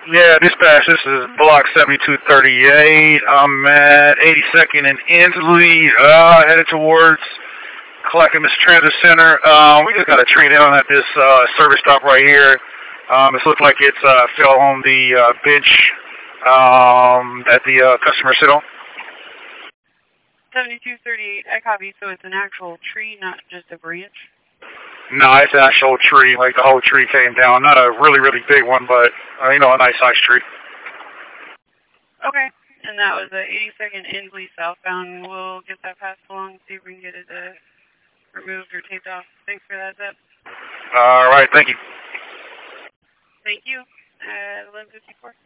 Yeah, dispatch, this is block 7238. I'm at 82nd and Inslee, headed towards Clackamas Transit Center. We just got a tree down at this service stop right here. It looks like it's fell on the bench that the customer sit on. 7238, I copy, so it's an actual tree, not just a branch? No, it's an actual tree, like the whole tree came down. Not a really, really big one, but, a nice sized tree. Okay, and that was the 82nd Inslee southbound. We'll get that passed along, see if we can get it removed or taped off. Thanks for that, Zep. All right, thank you. Thank you. 11:54.